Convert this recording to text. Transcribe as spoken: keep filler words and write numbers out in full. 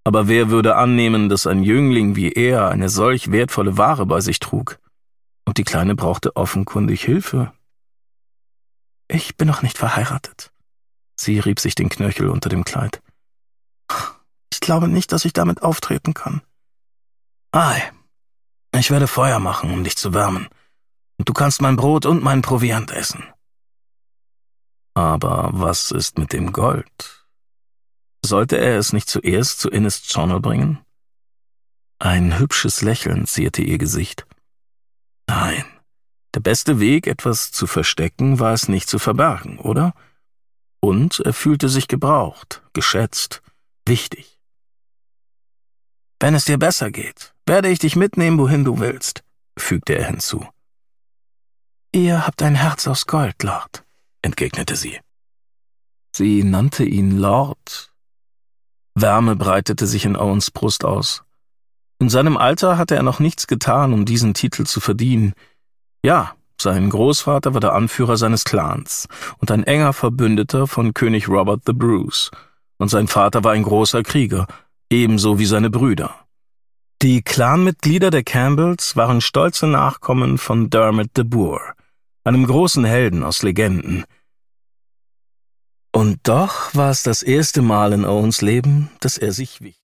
Aber wer würde annehmen, dass ein Jüngling wie er eine solch wertvolle Ware bei sich trug? Und die Kleine brauchte offenkundig Hilfe. »Ich bin noch nicht verheiratet.« Sie rieb sich den Knöchel unter dem Kleid. »Ich glaube nicht, dass ich damit auftreten kann.« »Ei, ich werde Feuer machen, um dich zu wärmen. Und du kannst mein Brot und meinen Proviant essen.« »Aber was ist mit dem Gold? Sollte er es nicht zuerst zu Innisfree bringen?« Ein hübsches Lächeln zierte ihr Gesicht. »Nein, der beste Weg, etwas zu verstecken, war es nicht zu verbergen, oder? Und er fühlte sich gebraucht, geschätzt, wichtig. »Wenn es dir besser geht, werde ich dich mitnehmen, wohin du willst«, fügte er hinzu. »Ihr habt ein Herz aus Gold, Lord«, entgegnete sie. Sie nannte ihn Lord. Wärme breitete sich in Owens Brust aus. In seinem Alter hatte er noch nichts getan, um diesen Titel zu verdienen. Ja, sein Großvater war der Anführer seines Clans und ein enger Verbündeter von König Robert the Bruce, und sein Vater war ein großer Krieger, ebenso wie seine Brüder. Die Clanmitglieder der Campbells waren stolze Nachkommen von Dermot the Boar, einem großen Helden aus Legenden. Und doch war es das erste Mal in Owens Leben, dass er sich wichtig